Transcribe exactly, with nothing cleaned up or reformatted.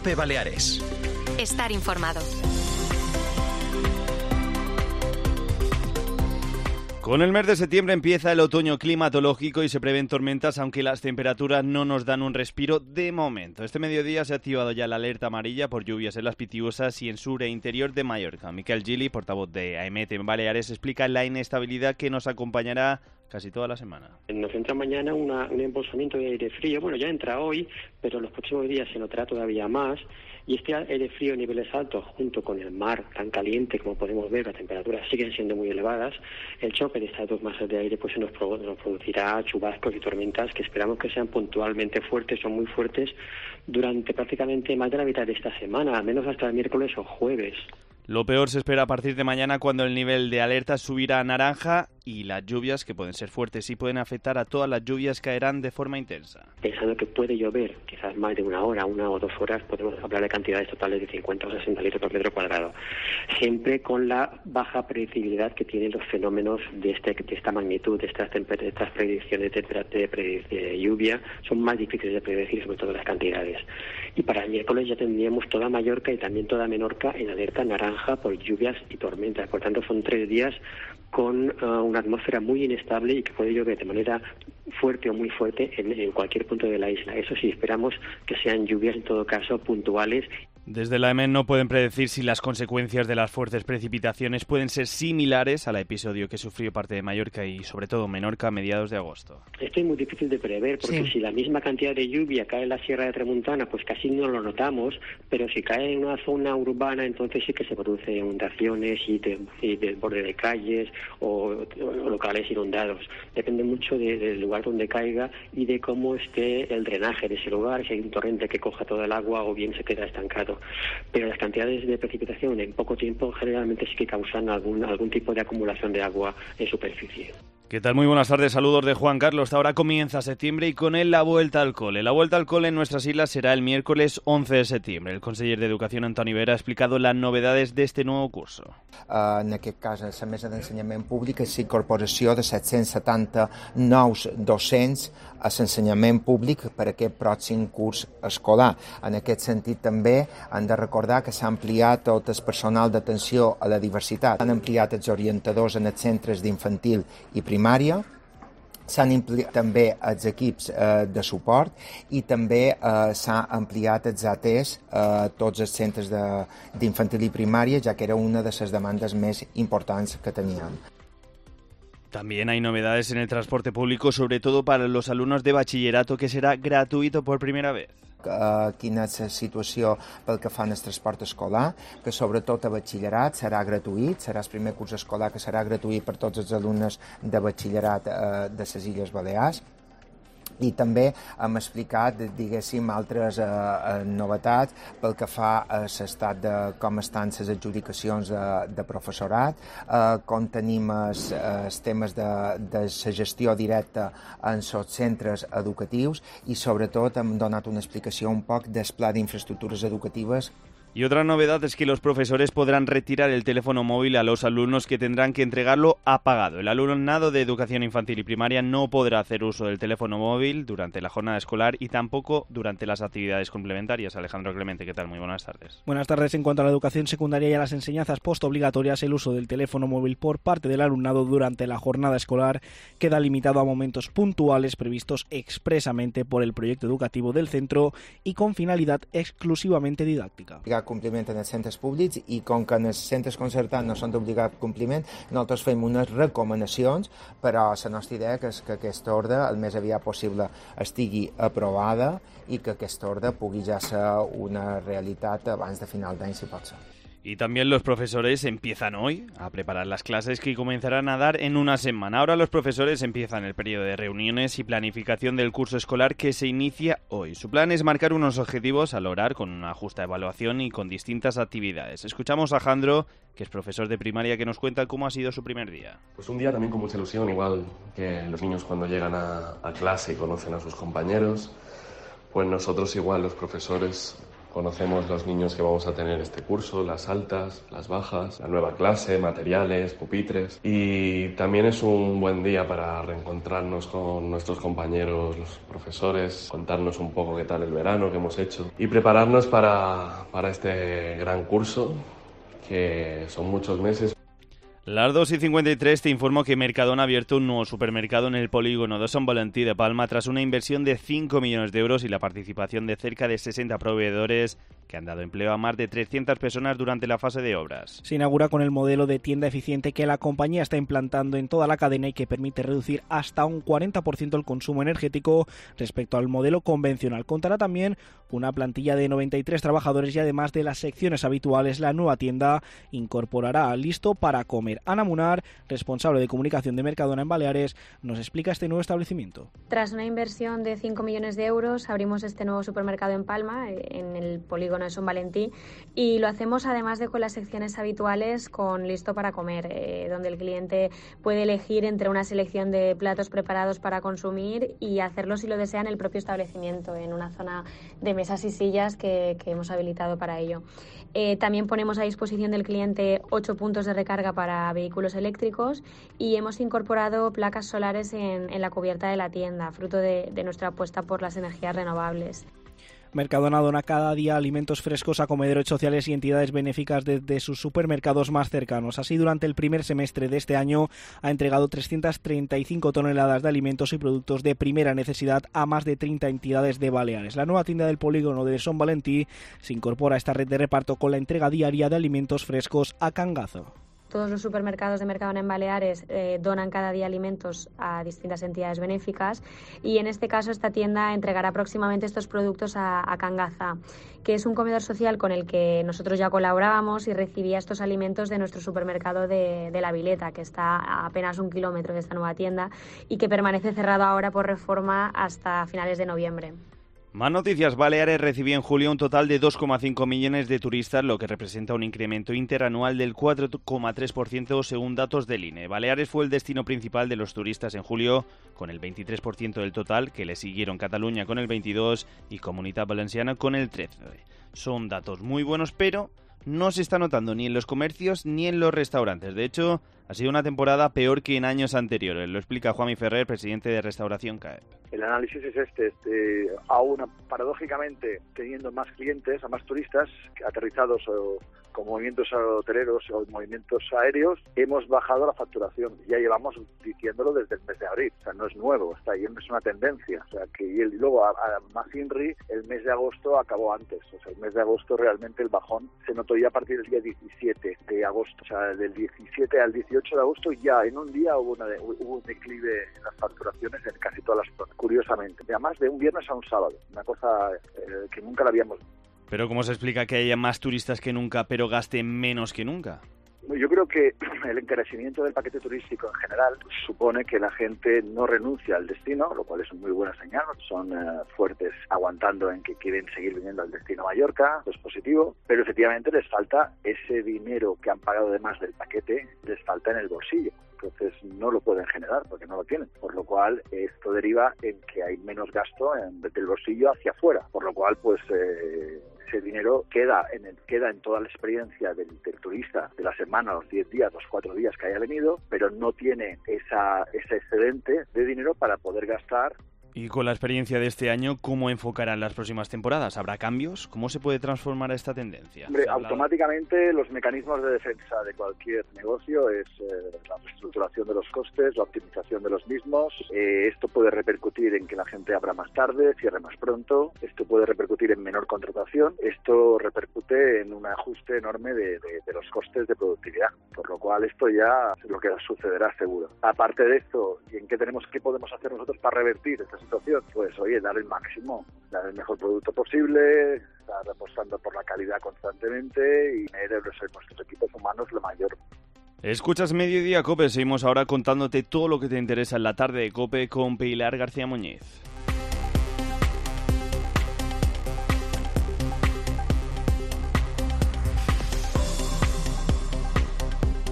COPE Baleares. Estar informado. Con el mes de septiembre empieza el otoño climatológico y se prevén tormentas, aunque las temperaturas no nos dan un respiro de momento. Este mediodía se ha activado ya la alerta amarilla por lluvias en las Pitiusas y en sur e interior de Mallorca. Miquel Gili, portavoz de AEMET en Baleares, explica la inestabilidad que nos acompañará casi toda la semana. Nos entra mañana una, un embolsamiento de aire frío. Bueno, ya entra hoy, pero en los próximos días se notará todavía más. Y este aire frío a niveles altos, junto con el mar tan caliente como podemos ver, las temperaturas siguen siendo muy elevadas. El choque de estas dos masas de aire pues nos, produ- nos producirá chubascos y tormentas que esperamos que sean puntualmente fuertes o muy fuertes durante prácticamente más de la mitad de esta semana, al menos hasta el miércoles o jueves. Lo peor se espera a partir de mañana, cuando el nivel de alerta subirá a naranja y las lluvias, que pueden ser fuertes y pueden afectar a todas las lluvias, caerán de forma intensa. Pensando que puede llover quizás más de una hora, una o dos horas, podemos hablar de cantidades totales de cincuenta o sesenta litros por metro cuadrado. Siempre con la baja predecibilidad que tienen los fenómenos de, este, de esta magnitud, de estas, de estas predicciones de, de, de, de lluvia, son más difíciles de predecir, sobre todo las cantidades. Y para el miércoles ya tendríamos toda Mallorca y también toda Menorca en alerta naranja por lluvias y tormentas. Por tanto, son tres días con uh, una atmósfera muy inestable y que puede llover de manera fuerte o muy fuerte en, en cualquier punto de la isla. Eso sí, esperamos que sean lluvias en todo caso puntuales. Desde la AEMET no pueden predecir si las consecuencias de las fuertes precipitaciones pueden ser similares al episodio que sufrió parte de Mallorca y sobre todo Menorca a mediados de agosto. Esto es muy difícil de prever, porque sí. Si la misma cantidad de lluvia cae en la Sierra de Tramuntana, pues casi no lo notamos, pero si cae en una zona urbana, entonces sí que se producen inundaciones y, de, y del borde de calles o, o locales inundados. Depende mucho de, del lugar donde caiga y de cómo esté el drenaje de ese lugar, si hay un torrente que coja todo el agua o bien se queda estancado. Pero las cantidades de precipitación en poco tiempo generalmente sí que causan algún, algún tipo de acumulación de agua en superficie. ¿Qué tal? Muy buenas tardes, saludos de Juan Carlos. Ahora comienza septiembre y con él la vuelta al cole. La vuelta al cole en nuestras islas será el miércoles once de septiembre. El conseller de Educación, Antoni Vera, ha explicado las novedades de este nuevo curso. Uh, en aquest cas, a la Mesa d'Ensenyament Públic és la incorporació de set-cents setanta nous docents a l'ensenyament públic per a aquest pròxim curs escolar. En aquest sentit, també hem de recordar que s'ha ampliat tot el personal d'atenció a la diversitat. S'han ampliat els orientadors en els centres d'infantil i primària, s'han ampliat també els equips eh, de suport i també eh, s'ha ampliat els A T Es a eh, tots els centres d'infantil i primària, ja que era una de les demandes més importants que teníem. También hay novedades en el transporte público, sobre todo para los alumnos de bachillerato, que será gratuito por primera vez. Uh, quina és la situació pel que fa al transport escolar, que sobretot a batxillerat serà gratuït, serà el primer curs escolar que serà gratuït per tots els alumnes de batxillerat uh, de les Illes Balears. I també hem explicat, diguéssim, altres eh, novetats pel que fa a l'estat de com estan les adjudicacions de, de professorat, eh, com tenim els, els temes de, de la gestió directa en els centres educatius i sobretot hem donat una explicació un poc del pla d'infraestructures educatives. Y otra novedad es que los profesores podrán retirar el teléfono móvil a los alumnos, que tendrán que entregarlo apagado. El alumnado de educación infantil y primaria no podrá hacer uso del teléfono móvil durante la jornada escolar y tampoco durante las actividades complementarias. Alejandro Clemente, ¿qué tal? Muy buenas tardes. Buenas tardes. En cuanto a la educación secundaria y a las enseñanzas postobligatorias, el uso del teléfono móvil por parte del alumnado durante la jornada escolar queda limitado a momentos puntuales previstos expresamente por el proyecto educativo del centro y con finalidad exclusivamente didáctica. Compliment en els centres públics i com que en els centres concertats no són d'obligat compliment, nosaltres fem unes recomanacions, però la nostra idea és que aquesta ordre el més aviat possible estigui aprovada i que aquesta ordre pugui ja ser una realitat abans de final d'any, si pot ser. Y también los profesores empiezan hoy a preparar las clases que comenzarán a dar en una semana. Ahora los profesores empiezan el periodo de reuniones y planificación del curso escolar que se inicia hoy. Su plan es marcar unos objetivos al lograr con una justa evaluación y con distintas actividades. Escuchamos a Jandro, que es profesor de primaria, que nos cuenta cómo ha sido su primer día. Pues un día también con mucha ilusión, igual que los niños cuando llegan a, a clase y conocen a sus compañeros, pues nosotros igual los profesores Conocemos los niños que vamos a tener este curso, las altas, las bajas, la nueva clase, materiales, pupitres. Y también es un buen día para reencontrarnos con nuestros compañeros, los profesores, contarnos un poco qué tal el verano que hemos hecho y prepararnos para, para este gran curso, que son muchos meses. Las dos y cincuenta y tres te informo que Mercadona ha abierto un nuevo supermercado en el polígono de Sant Valentí de Palma tras una inversión de cinco millones de euros y la participación de cerca de sesenta proveedores que han dado empleo a más de trescientas personas durante la fase de obras. Se inaugura con el modelo de tienda eficiente que la compañía está implantando en toda la cadena y que permite reducir hasta un cuarenta por ciento el consumo energético respecto al modelo convencional. Contará también una plantilla de noventa y tres trabajadores y además de las secciones habituales, la nueva tienda incorporará Listo para comer. Ana Munar, responsable de comunicación de Mercadona en Baleares, nos explica este nuevo establecimiento. Tras una inversión de cinco millones de euros, abrimos este nuevo supermercado en Palma, en el polígono de Sant Valentí, y lo hacemos además de con las secciones habituales con Listo para comer, eh, donde el cliente puede elegir entre una selección de platos preparados para consumir y hacerlo si lo desea en el propio establecimiento, en una zona de mesas y sillas que, que hemos habilitado para ello. Eh, también ponemos a disposición del cliente ocho puntos de recarga para vehículos eléctricos y hemos incorporado placas solares en, en la cubierta de la tienda, fruto de, de nuestra apuesta por las energías renovables. Mercadona dona cada día alimentos frescos a comedores sociales y entidades benéficas desde sus supermercados más cercanos. Así, durante el primer semestre de este año ha entregado trescientas treinta y cinco toneladas de alimentos y productos de primera necesidad a más de treinta entidades de Baleares. La nueva tienda del polígono de Sant Valentí se incorpora a esta red de reparto con la entrega diaria de alimentos frescos a Cangazo. Todos los supermercados de Mercadona en Baleares eh, donan cada día alimentos a distintas entidades benéficas y en este caso esta tienda entregará próximamente estos productos a, a Cangaza, que es un comedor social con el que nosotros ya colaborábamos y recibía estos alimentos de nuestro supermercado de, de La Vileta, que está a apenas un kilómetro de esta nueva tienda y que permanece cerrado ahora por reforma hasta finales de noviembre. Más noticias. Baleares recibió en julio un total de dos coma cinco millones de turistas, lo que representa un incremento interanual del cuatro coma tres por ciento según datos del I N E. Baleares fue el destino principal de los turistas en julio, con el veintitrés por ciento del total, que le siguieron Cataluña con el veintidós por ciento y Comunitat Valenciana con el trece por ciento. Son datos muy buenos, pero no se está notando ni en los comercios ni en los restaurantes. De hecho, ha sido una temporada peor que en años anteriores. Lo explica Juanmi Ferrer, presidente de Restauración C A E P. El análisis es este, este aún paradójicamente teniendo más clientes, a más turistas aterrizados o con movimientos hoteleros o movimientos aéreos, hemos bajado la facturación. Ya llevamos diciéndolo desde el mes de abril, o sea, no es nuevo, está ahí, es una tendencia. O sea, que y, el, y luego a, a más INRI, el mes de agosto acabó antes. O sea, el mes de agosto realmente el bajón se notó ya a partir del día diecisiete de agosto. O sea, del diecisiete al dieciocho de agosto ya en un día hubo, una, hubo un declive en las facturaciones en casi todas las zonas, curiosamente. Además de un viernes a un sábado, una cosa eh, que nunca la habíamos visto. Pero ¿cómo se explica que haya más turistas que nunca, pero gasten menos que nunca? Yo creo que el encarecimiento del paquete turístico en general supone que la gente no renuncia al destino, lo cual es una muy buena señal. Son uh, fuertes aguantando en que quieren seguir viniendo al destino Mallorca, eso es positivo, pero efectivamente les falta ese dinero que han pagado de más del paquete, les falta en el bolsillo. Entonces no lo pueden generar porque no lo tienen, por lo cual esto deriva en que hay menos gasto en, del bolsillo hacia afuera, por lo cual pues eh, ese dinero queda en el, queda en toda la experiencia del, del turista de la semana, los diez días, los cuatro días que haya venido, pero no tiene esa ese excedente de dinero para poder gastar. Y con la experiencia de este año, ¿cómo enfocarán las próximas temporadas? ¿Habrá cambios? ¿Cómo se puede transformar esta tendencia? Hombre, automáticamente los mecanismos de defensa de cualquier negocio es eh, la reestructuración de los costes, la optimización de los mismos. Eh, esto puede repercutir en que la gente abra más tarde, cierre más pronto. Esto puede repercutir en menor contratación. Esto repercute en un ajuste enorme de, de, de los costes de productividad. Por lo cual esto ya es lo que sucederá seguro. Aparte de esto, ¿y en qué tenemos, qué podemos hacer nosotros para revertir esta situación? Pues oye, dar el máximo, dar el mejor producto posible, estar apostando por la calidad constantemente y tener en nuestros equipos humanos lo mayor. Escuchas Mediodía COPE, seguimos ahora contándote todo lo que te interesa en la tarde de COPE con Pilar García Muñiz.